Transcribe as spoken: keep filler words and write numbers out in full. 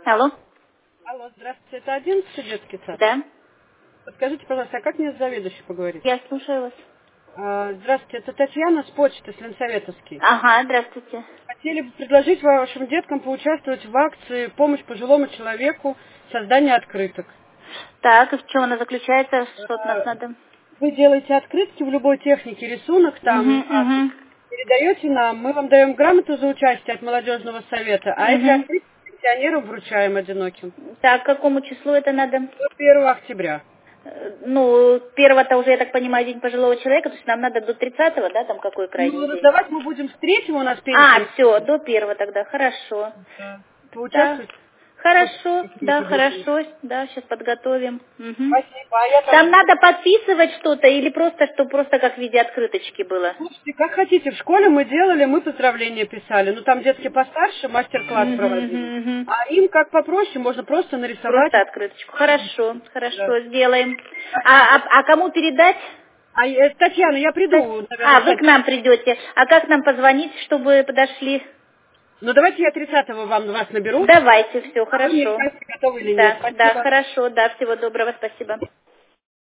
Алло. Алло, здравствуйте, это одиннадцатый детский сад? Да. Подскажите, пожалуйста, а как мне с заведующей поговорить? Я слушаю вас. А, здравствуйте, это Татьяна с почты, с Ленсоветовский. Ага, здравствуйте. Хотели бы предложить вашим деткам поучаствовать в акции «Помощь пожилому человеку. Создание открыток». Так, и в чем она заключается? Что от нас А, надо? Вы делаете открытки в любой технике, рисунок Угу, там, а, угу. передаете нам, мы вам даем грамоту за участие от молодежного совета, а эти Угу. открытки пенсионерам вручаем одиноким. Так, к какому числу это надо? До первого октября. Э, Ну, первого-то уже, я так понимаю, день пожилого человека, то есть нам надо до тридцатого, да, там какой крайний Ну, день? раздавать мы будем с третьего, у нас А, пенсия. все, до первого тогда, хорошо. Да, Поучаствовать. хорошо, да, хорошо, да, сейчас подготовим. Мгм. Спасибо. А я Там там... надо подписывать что-то или просто, чтобы просто как в виде открыточки было? Слушайте, как хотите, в школе мы делали, мы поздравления писали. Ну, там детки постарше, мастер-класс Мгм, проводили. мгм, мгм. А им как попроще, можно просто нарисовать. Просто открыточку. Хорошо, Да. хорошо, сделаем. А, а, а кому передать? А, э, Татьяна, я Так, приду, А, наверное, вы к садись. нам придете. А как нам позвонить, чтобы подошли? Ну, давайте я тридцатого вам вас наберу. Давайте, все, А вы мне хорошо. скажете, готовы или нет. Да, да, Спасибо. хорошо, да, всего доброго, спасибо.